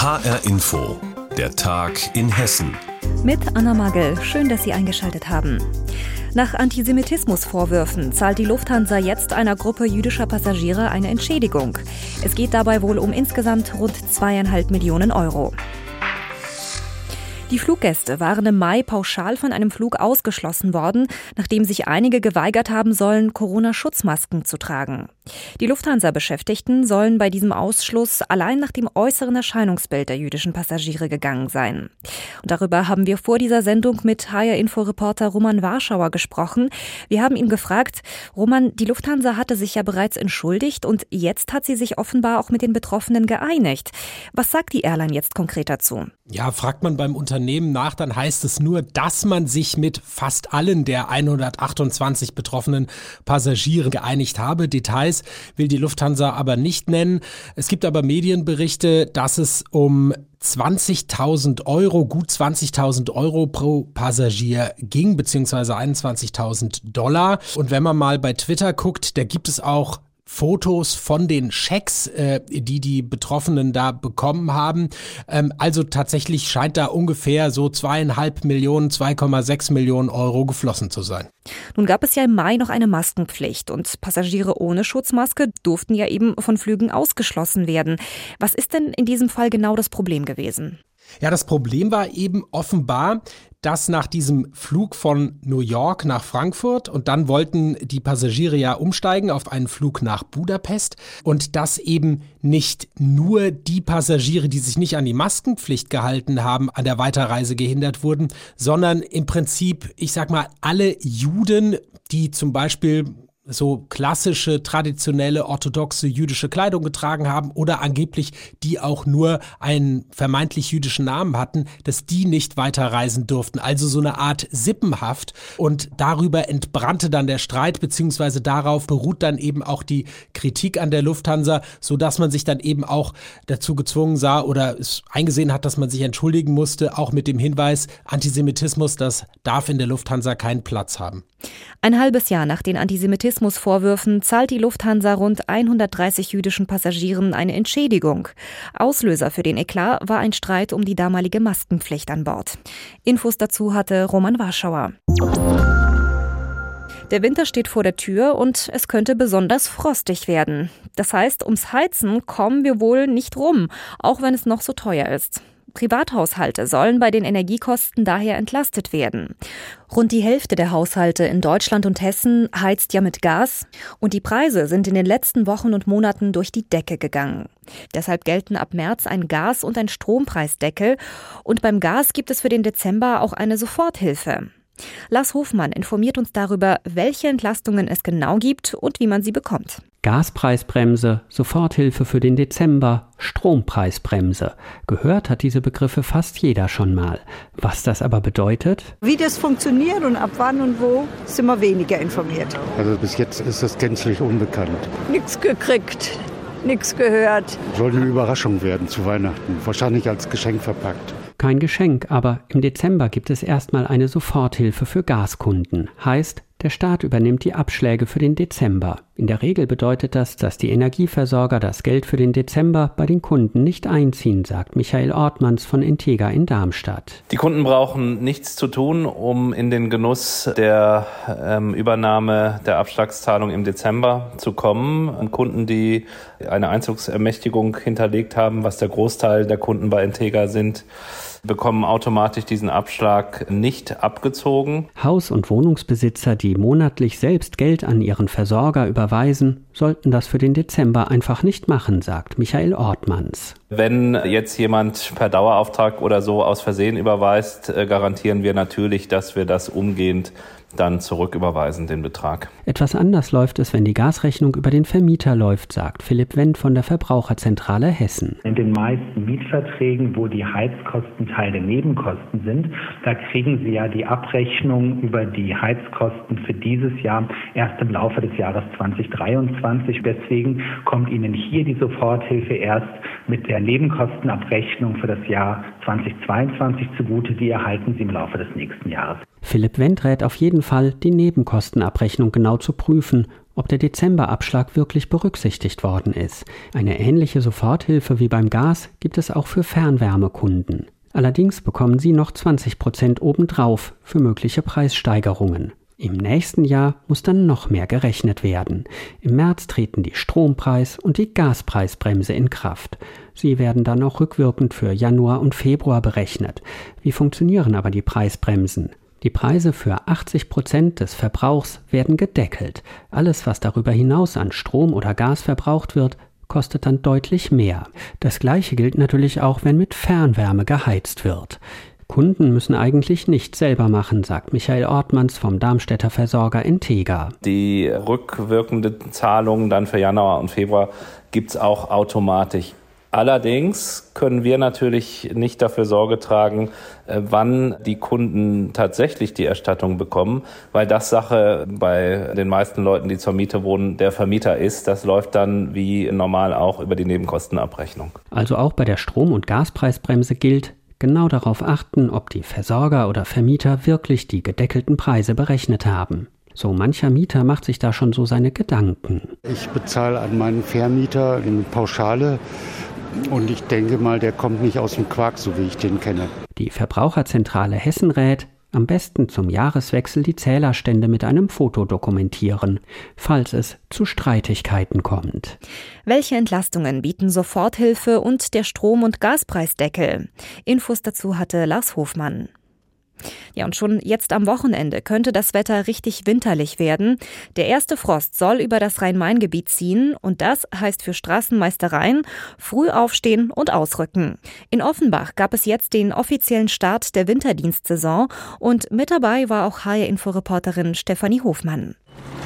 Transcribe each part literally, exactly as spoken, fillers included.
H R Info, der Tag in Hessen. Mit Anna Magel, schön, dass Sie eingeschaltet haben. Nach Antisemitismusvorwürfen zahlt die Lufthansa jetzt einer Gruppe jüdischer Passagiere eine Entschädigung. Es geht dabei wohl um insgesamt rund zweieinhalb Millionen Euro. Die Fluggäste waren im Mai pauschal von einem Flug ausgeschlossen worden, nachdem sich einige geweigert haben sollen, Corona-Schutzmasken zu tragen. Die Lufthansa-Beschäftigten sollen bei diesem Ausschluss allein nach dem äußeren Erscheinungsbild der jüdischen Passagiere gegangen sein. Und darüber haben wir vor dieser Sendung mit H R-Info-Reporter Roman Warschauer gesprochen. Wir haben ihn gefragt, Roman, die Lufthansa hatte sich ja bereits entschuldigt und jetzt hat sie sich offenbar auch mit den Betroffenen geeinigt. Was sagt die Airline jetzt konkret dazu? Ja, fragt man beim Unternehmen nach, dann heißt es nur, dass man sich mit fast allen der hundertachtundzwanzig betroffenen Passagiere geeinigt habe. Details will die Lufthansa aber nicht nennen. Es gibt aber Medienberichte, dass es um zwanzigtausend Euro, gut zwanzigtausend Euro pro Passagier ging, beziehungsweise einundzwanzigtausend Dollar. Und wenn man mal bei Twitter guckt, da gibt es auch Fotos von den Schecks, äh, die die Betroffenen da bekommen haben. Ähm, also tatsächlich scheint da ungefähr so zweieinhalb Millionen, zwei Komma sechs Millionen Euro geflossen zu sein. Nun gab es ja im Mai noch eine Maskenpflicht und Passagiere ohne Schutzmaske durften ja eben von Flügen ausgeschlossen werden. Was ist denn in diesem Fall genau das Problem gewesen? Ja, das Problem war eben offenbar, dass nach diesem Flug von New York nach Frankfurt und dann wollten die Passagiere ja umsteigen auf einen Flug nach Budapest und dass eben nicht nur die Passagiere, die sich nicht an die Maskenpflicht gehalten haben, an der Weiterreise gehindert wurden, sondern im Prinzip, ich sag mal, alle Juden, die zum Beispiel so klassische, traditionelle, orthodoxe jüdische Kleidung getragen haben oder angeblich die auch nur einen vermeintlich jüdischen Namen hatten, dass die nicht weiterreisen durften. Also so eine Art Sippenhaft. Und darüber entbrannte dann der Streit, beziehungsweise darauf beruht dann eben auch die Kritik an der Lufthansa, sodass man sich dann eben auch dazu gezwungen sah oder es eingesehen hat, dass man sich entschuldigen musste, auch mit dem Hinweis, Antisemitismus, das darf in der Lufthansa keinen Platz haben. Ein halbes Jahr nach den Antisemitismusvorwürfen zahlt die Lufthansa rund hundertdreißig jüdischen Passagieren eine Entschädigung. Auslöser für den Eklat war ein Streit um die damalige Maskenpflicht an Bord. Infos dazu hatte Roman Warschauer. Der Winter steht vor der Tür und es könnte besonders frostig werden. Das heißt, ums Heizen kommen wir wohl nicht rum, auch wenn es noch so teuer ist. Privathaushalte sollen bei den Energiekosten daher entlastet werden. Rund die Hälfte der Haushalte in Deutschland und Hessen heizt ja mit Gas und die Preise sind in den letzten Wochen und Monaten durch die Decke gegangen. Deshalb gelten ab März ein Gas- und ein Strompreisdeckel und beim Gas gibt es für den Dezember auch eine Soforthilfe. Lars Hofmann informiert uns darüber, welche Entlastungen es genau gibt und wie man sie bekommt. Gaspreisbremse, Soforthilfe für den Dezember, Strompreisbremse. Gehört hat diese Begriffe fast jeder schon mal. Was das aber bedeutet? Wie das funktioniert und ab wann und wo, sind wir weniger informiert. Also bis jetzt ist das gänzlich unbekannt. Nichts gekriegt, nichts gehört. Soll eine Überraschung werden zu Weihnachten, wahrscheinlich als Geschenk verpackt. Kein Geschenk, aber im Dezember gibt es erstmal eine Soforthilfe für Gaskunden. Heißt, der Staat übernimmt die Abschläge für den Dezember. In der Regel bedeutet das, dass die Energieversorger das Geld für den Dezember bei den Kunden nicht einziehen, sagt Michael Ortmanns von Integra in Darmstadt. Die Kunden brauchen nichts zu tun, um in den Genuss der ähm, Übernahme der Abschlagszahlung im Dezember zu kommen. Und Kunden, die eine Einzugsermächtigung hinterlegt haben, was der Großteil der Kunden bei Integra sind, bekommen automatisch diesen Abschlag nicht abgezogen. Haus- und Wohnungsbesitzer, die monatlich selbst Geld an ihren Versorger überweisen, sollten das für den Dezember einfach nicht machen, sagt Michael Ortmanns. Wenn jetzt jemand per Dauerauftrag oder so aus Versehen überweist, garantieren wir natürlich, dass wir das umgehend dann zurücküberweisen, den Betrag. Etwas anders läuft es, wenn die Gasrechnung über den Vermieter läuft, sagt Philipp Wendt von der Verbraucherzentrale Hessen. In den meisten Mietverträgen, wo die Heizkosten Teil der Nebenkosten sind, da kriegen Sie ja die Abrechnung über die Heizkosten für dieses Jahr erst im Laufe des Jahres zwanzig dreiundzwanzig. Deswegen kommt Ihnen hier die Soforthilfe erst mit der Nebenkostenabrechnung für das Jahr zwanzig zweiundzwanzig zugute. Die erhalten Sie im Laufe des nächsten Jahres. Philipp Wendt rät auf jeden Fall, die Nebenkostenabrechnung genau zu prüfen, ob der Dezemberabschlag wirklich berücksichtigt worden ist. Eine ähnliche Soforthilfe wie beim Gas gibt es auch für Fernwärmekunden. Allerdings bekommen sie noch zwanzig Prozent obendrauf für mögliche Preissteigerungen. Im nächsten Jahr muss dann noch mehr gerechnet werden. Im März treten die Strompreis- und die Gaspreisbremse in Kraft. Sie werden dann auch rückwirkend für Januar und Februar berechnet. Wie funktionieren aber die Preisbremsen? Die Preise für achtzig Prozent des Verbrauchs werden gedeckelt. Alles, was darüber hinaus an Strom oder Gas verbraucht wird, kostet dann deutlich mehr. Das Gleiche gilt natürlich auch, wenn mit Fernwärme geheizt wird. Kunden müssen eigentlich nichts selber machen, sagt Michael Ortmanns vom Darmstädter Versorger Entega. Die rückwirkenden Zahlungen dann für Januar und Februar gibt es auch automatisch. Allerdings können wir natürlich nicht dafür Sorge tragen, wann die Kunden tatsächlich die Erstattung bekommen, weil das Sache bei den meisten Leuten, die zur Miete wohnen, der Vermieter ist. Das läuft dann wie normal auch über die Nebenkostenabrechnung. Also auch bei der Strom- und Gaspreisbremse gilt, genau darauf achten, ob die Versorger oder Vermieter wirklich die gedeckelten Preise berechnet haben. So mancher Mieter macht sich da schon so seine Gedanken. Ich bezahle an meinen Vermieter eine Pauschale und ich denke mal, der kommt nicht aus dem Quark, so wie ich den kenne. Die Verbraucherzentrale Hessen rät, am besten zum Jahreswechsel die Zählerstände mit einem Foto dokumentieren, falls es zu Streitigkeiten kommt. Welche Entlastungen bieten Soforthilfe und der Strom- und Gaspreisdeckel? Infos dazu hatte Lars Hofmann. Ja, und schon jetzt am Wochenende könnte das Wetter richtig winterlich werden. Der erste Frost soll über das Rhein-Main-Gebiet ziehen und das heißt für Straßenmeistereien früh aufstehen und ausrücken. In Offenbach gab es jetzt den offiziellen Start der Winterdienstsaison und mit dabei war auch H R-Info-Reporterin Stefanie Hofmann.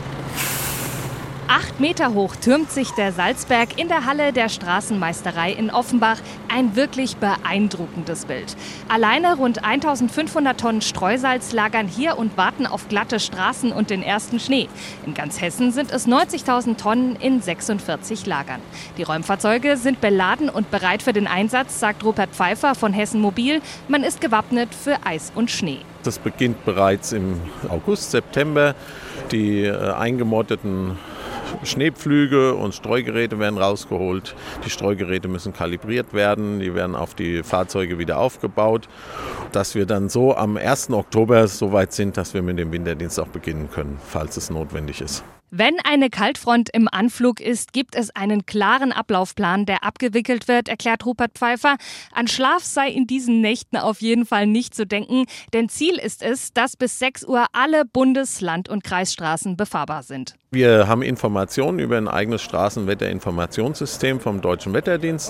Acht Meter hoch türmt sich der Salzberg in der Halle der Straßenmeisterei in Offenbach. Ein wirklich beeindruckendes Bild. Alleine rund eintausendfünfhundert Tonnen Streusalz lagern hier und warten auf glatte Straßen und den ersten Schnee. In ganz Hessen sind es neunzigtausend Tonnen in sechsundvierzig Lagern. Die Räumfahrzeuge sind beladen und bereit für den Einsatz, sagt Rupert Pfeiffer von Hessen Mobil. Man ist gewappnet für Eis und Schnee. Das beginnt bereits im August, September. Die äh, eingemotteten Schneepflüge und Streugeräte werden rausgeholt. Die Streugeräte müssen kalibriert werden, die werden auf die Fahrzeuge wieder aufgebaut, dass wir dann so am ersten Oktober so weit sind, dass wir mit dem Winterdienst auch beginnen können, falls es notwendig ist. Wenn eine Kaltfront im Anflug ist, gibt es einen klaren Ablaufplan, der abgewickelt wird, erklärt Rupert Pfeiffer. An Schlaf sei in diesen Nächten auf jeden Fall nicht zu denken, denn Ziel ist es, dass bis sechs Uhr alle Bundes-, Land- und Kreisstraßen befahrbar sind. Wir haben Informationen über ein eigenes Straßenwetterinformationssystem vom Deutschen Wetterdienst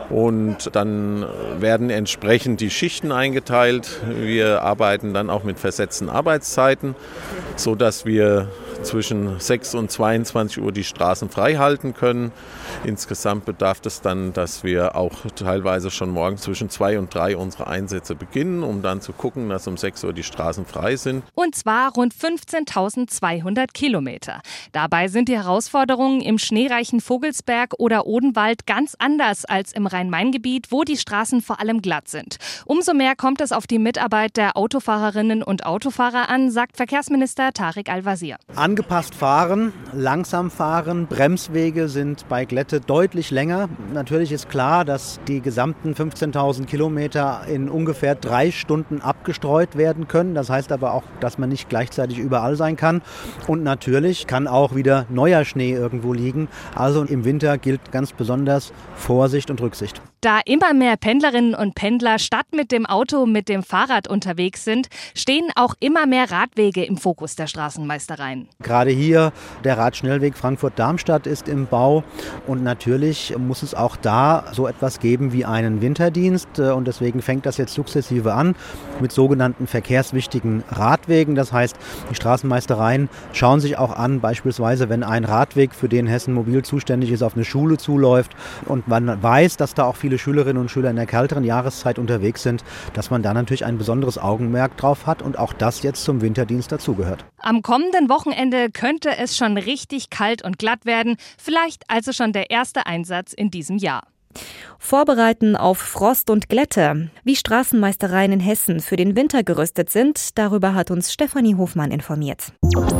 und dann werden entsprechend die Schichten eingeteilt. Wir arbeiten dann auch mit versetzten Arbeitszeiten, sodass wir zwischen sechs und zweiundzwanzig Uhr die Straßen frei halten können. Insgesamt bedarf es dann, dass wir auch teilweise schon morgens zwischen zwei und drei unsere Einsätze beginnen, um dann zu gucken, dass um sechs Uhr die Straßen frei sind. Und zwar rund fünfzehntausendzweihundert Kilometer. Dabei sind die Herausforderungen im schneereichen Vogelsberg oder Odenwald ganz anders als im Rhein-Main-Gebiet, wo die Straßen vor allem glatt sind. Umso mehr kommt es auf die Mitarbeit der Autofahrerinnen und Autofahrer an, sagt Verkehrsminister Tarek Al-Wazir. Angepasst fahren, langsam fahren, Bremswege sind bei Glätte deutlich länger. Natürlich ist klar, dass die gesamten fünfzehntausend Kilometer in ungefähr drei Stunden abgestreut werden können. Das heißt aber auch, dass man nicht gleichzeitig überall sein kann. Und natürlich kann auch wieder neuer Schnee irgendwo liegen. Also im Winter gilt ganz besonders Vorsicht und Rücksicht. Da immer mehr Pendlerinnen und Pendler statt mit dem Auto mit dem Fahrrad unterwegs sind, stehen auch immer mehr Radwege im Fokus der Straßenmeistereien. Gerade hier der Radschnellweg Frankfurt-Darmstadt ist im Bau und natürlich muss es auch da so etwas geben wie einen Winterdienst und deswegen fängt das jetzt sukzessive an mit sogenannten verkehrswichtigen Radwegen. Das heißt, die Straßenmeistereien schauen sich auch an, beispielsweise wenn ein Radweg, für den Hessen Mobil zuständig ist, auf eine Schule zuläuft und man weiß, dass da auch viele Schülerinnen und Schüler in der kälteren Jahreszeit unterwegs sind, dass man da natürlich ein besonderes Augenmerk drauf hat und auch das jetzt zum Winterdienst dazugehört. Am kommenden Wochenende könnte es schon richtig kalt und glatt werden, vielleicht also schon der erste Einsatz in diesem Jahr. Vorbereiten auf Frost und Glätte. Wie Straßenmeistereien in Hessen für den Winter gerüstet sind, darüber hat uns Stefanie Hofmann informiert.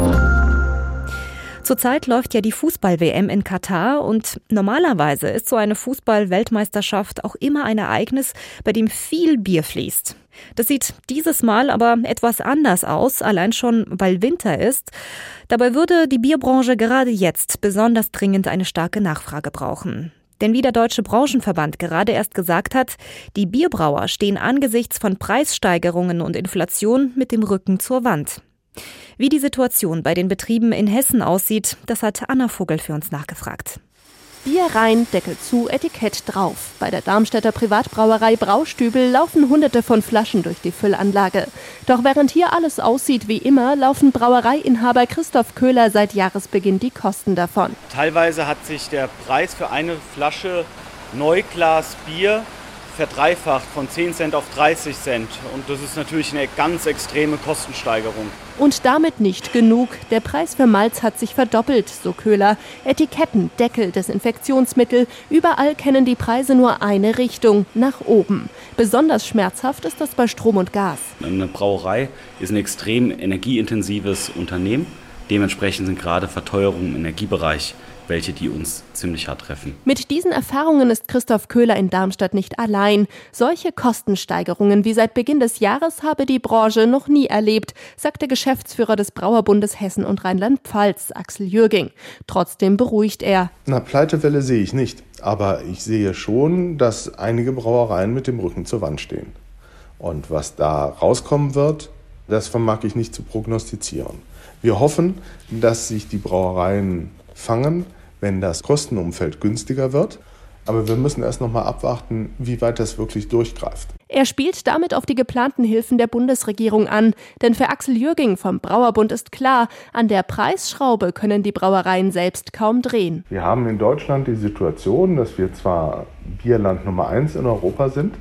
Zurzeit läuft ja die Fußball-W M in Katar und normalerweise ist so eine Fußball-Weltmeisterschaft auch immer ein Ereignis, bei dem viel Bier fließt. Das sieht dieses Mal aber etwas anders aus, allein schon, weil Winter ist. Dabei würde die Bierbranche gerade jetzt besonders dringend eine starke Nachfrage brauchen. Denn wie der Deutsche Branchenverband gerade erst gesagt hat, die Bierbrauer stehen angesichts von Preissteigerungen und Inflation mit dem Rücken zur Wand. Wie die Situation bei den Betrieben in Hessen aussieht, das hat Anna Vogel für uns nachgefragt. Bier rein, Deckel zu, Etikett drauf. Bei der Darmstädter Privatbrauerei Braustübel laufen hunderte von Flaschen durch die Füllanlage. Doch während hier alles aussieht wie immer, laufen Brauereiinhaber Christoph Köhler seit Jahresbeginn die Kosten davon. Teilweise hat sich der Preis für eine Flasche Neuglas Bier verdreifacht von zehn Cent auf dreißig Cent. Und das ist natürlich eine ganz extreme Kostensteigerung. Und damit nicht genug. Der Preis für Malz hat sich verdoppelt, so Köhler. Etiketten, Deckel, Desinfektionsmittel, überall kennen die Preise nur eine Richtung, nach oben. Besonders schmerzhaft ist das bei Strom und Gas. Eine Brauerei ist ein extrem energieintensives Unternehmen. Dementsprechend sind gerade Verteuerungen im Energiebereich welche die uns ziemlich hart treffen. Mit diesen Erfahrungen ist Christoph Köhler in Darmstadt nicht allein. Solche Kostensteigerungen wie seit Beginn des Jahres habe die Branche noch nie erlebt, sagt der Geschäftsführer des Brauerbundes Hessen und Rheinland-Pfalz, Axel Jürging. Trotzdem beruhigt er. Na, Pleitewelle sehe ich nicht, aber ich sehe schon, dass einige Brauereien mit dem Rücken zur Wand stehen. Und was da rauskommen wird, das vermag ich nicht zu prognostizieren. Wir hoffen, dass sich die Brauereien fangen, wenn das Kostenumfeld günstiger wird. Aber wir müssen erst noch mal abwarten, wie weit das wirklich durchgreift. Er spielt damit auf die geplanten Hilfen der Bundesregierung an. Denn für Axel Jürging vom Brauerbund ist klar, an der Preisschraube können die Brauereien selbst kaum drehen. Wir haben in Deutschland die Situation, dass wir zwar Bierland Nummer eins in Europa sind,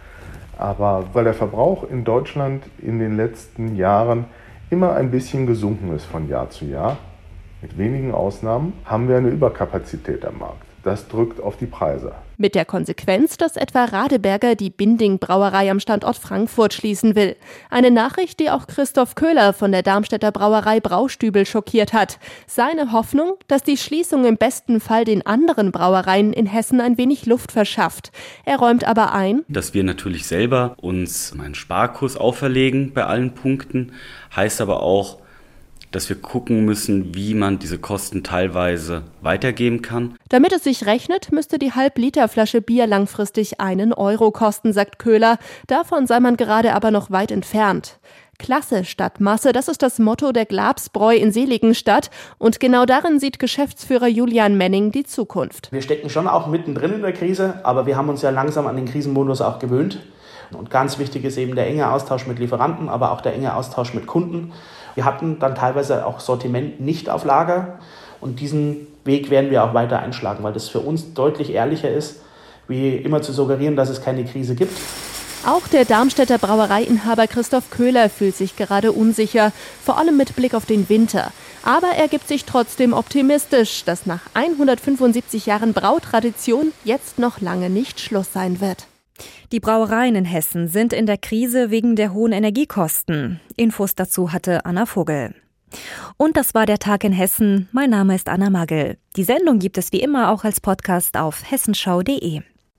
aber weil der Verbrauch in Deutschland in den letzten Jahren immer ein bisschen gesunken ist von Jahr zu Jahr, mit wenigen Ausnahmen, haben wir eine Überkapazität am Markt. Das drückt auf die Preise. Mit der Konsequenz, dass etwa Radeberger die Binding-Brauerei am Standort Frankfurt schließen will. Eine Nachricht, die auch Christoph Köhler von der Darmstädter Brauerei Braustübel schockiert hat. Seine Hoffnung, dass die Schließung im besten Fall den anderen Brauereien in Hessen ein wenig Luft verschafft. Er räumt aber ein, dass wir natürlich selber uns einen Sparkurs auferlegen bei allen Punkten, heißt aber auch, dass wir gucken müssen, wie man diese Kosten teilweise weitergeben kann. Damit es sich rechnet, müsste die Halb-Liter-Flasche Bier langfristig einen Euro kosten, sagt Köhler. Davon sei man gerade aber noch weit entfernt. Klasse statt Masse, das ist das Motto der Glabsbräu in Seligenstadt. Und genau darin sieht Geschäftsführer Julian Menning die Zukunft. Wir stecken schon auch mittendrin in der Krise, aber wir haben uns ja langsam an den Krisenmodus auch gewöhnt. Und ganz wichtig ist eben der enge Austausch mit Lieferanten, aber auch der enge Austausch mit Kunden. Wir hatten dann teilweise auch Sortiment nicht auf Lager und diesen Weg werden wir auch weiter einschlagen, weil das für uns deutlich ehrlicher ist, wie immer zu suggerieren, dass es keine Krise gibt. Auch der Darmstädter Brauereiinhaber Christoph Köhler fühlt sich gerade unsicher, vor allem mit Blick auf den Winter. Aber er gibt sich trotzdem optimistisch, dass nach hundertfünfundsiebzig Jahren Brautradition jetzt noch lange nicht Schluss sein wird. Die Brauereien in Hessen sind in der Krise wegen der hohen Energiekosten. Infos dazu hatte Anna Vogel. Und das war der Tag in Hessen. Mein Name ist Anna Magel. Die Sendung gibt es wie immer auch als Podcast auf hessenschau punkt de.